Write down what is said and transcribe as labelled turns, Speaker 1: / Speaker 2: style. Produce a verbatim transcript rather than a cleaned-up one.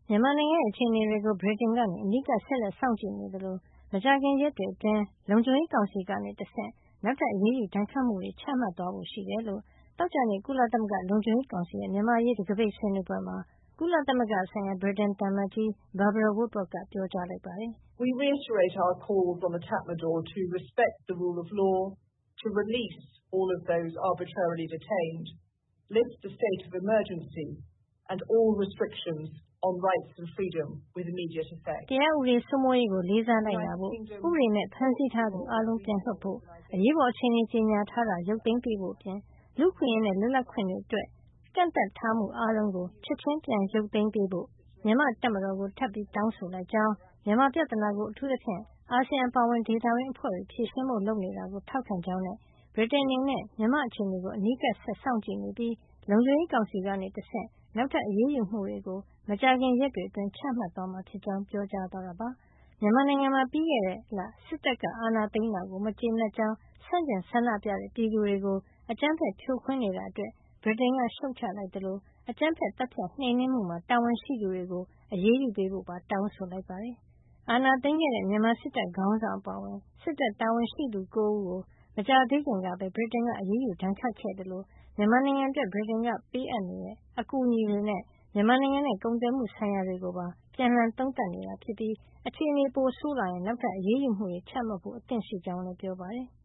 Speaker 1: မြန်မာနိုင်ငံရဲ့အခြေအနေတွေကို ဗြိတိန်ကနေအနီးကပ်ဆက်လက်စောင့်ကြည့်နေသလိုမကြာခင်ရက်တွေအတွင်းလုံခြုံရေးကောင်စီကနေတဆင့်နောက်ထပ်အရေးယူဒဏ်ခတ်မှုတွေချမှတ်သွားဖို့ရှိတယ်လို့သောကြာနေ့ကုလသမဂ္ဂလုံခြုံရေးကောင်စီရဲ့မြန်မာရေးတံခါးပိတ်ဆွေးနွေးပွဲမှာကုလသမဂ္ဂဆိုင်ရာဗြိတိန်သံအမတ်ကြီး Barbara Woodward ကပြောကြားလိုက်ပါတယ်။
Speaker 2: We reiterate our calls on the Tatmadaw to respect the rule of law, to release all of those arbitrarily detained, lift the state of emergency and all restrictions on rights and freedom with immediate effect.
Speaker 1: တရားဥပဒေစိုးမိုးရေးကိုလေးစားလိုက်နာဖို့ဥပဒေနဲ့ဖမ်းဆီးထားသူအားလုံးပြန်လွှတ်ဖို့အရေးပေါ်အခြေအနေကြေညာထားတာရုပ်သိမ်းပေးဖို့အပြင်လူ့ခွင့်ရေးနဲ့လွတ်လပ်ခွင့်တွေအတွက်ကန့်သတ်ထားမှုအားလုံးကိုချက်ချင်းပြန်ရုပ်သိမ်းပေးဖို့မြန်မာတပ်မတော်ကိုထပ်ပြီးတောင်းဆိုလိုက်ကြောင်းမြန်မာပြဿနာကိုအထူးသဖြင့်အာဆီယံပါဝင်ဒေသတွင်းအဖွဲ့တွေဖြေရှင်းဖို့လုပ်နေတာကိုထောက်ခံကြောင်းနဲ့ဗြိတိန်အနေနဲ့မြန်မာအခြေအနေကိုအနီးကပ်ဆက်စောင့်ကြည့်နေပြီးလုံခြုံရေးကောင်စီကနေတဆင့်နောက်ထပ်အရေးယူမှုတွေကိုမကြာခင်ရက်တွေအတွင်းချမှတ်သွားမှာဖြစ်ကြောင်းပြောကြားသွားတာပါမြန်မာနိုင်ငံမှာပြီးခဲ့တဲ့လစစ်တပ်ကအာဏာသိမ်းတာကိုမကျေနပ်ကြောင်းဆန့်ကျင်ဆန္ဒပြတဲ့ပြည်သူတွေကိုအကြမ်းဖက်ဖြိုခွင်းနေတာအတွက်ဗြိတိန်ကရှုတ်ချလိုက်သလိုအကြမ်းဖက်တပ်ဖြတ်နှိမ်နင်းမှုမှာတာဝန်ရှိသူတွေကိုအရေးယူပေးဖို့ပါတောင်းဆိုလိုက်ပါတယ်အာဏာသိမ်းခဲ့တဲ့မြန်မာစစ်တပ်ခေါင်းဆောင်အပါအဝင်စစ်တပ်တာဝန်ရှိသူ၉ဦးကိုမကြာသေးခင်ကပဲဗြိတိန်ကအရေးယူဒဏ်ခတ်ခဲ့တယ်လို့မြန်မာနိုင်ငံအတွက်ဗြိတိန်ကပေးအပ်နေတဲ့အကူအညီတွေနဲ့မြန်မာနိုင်ငံနဲ့ကုန်သွယ်မှုဆိုင်ရာတွေကိုပါပြန်လှန်သုံးသပ်နေတာဖြစ်ပြီးအခြေအနေပိုဆိုးလာရင်နောက်ထပ်အရေးယူမှုတွေချမှတ်ဖို့အသင့်ရှိကြောင်းလည်းပြောပါတယ်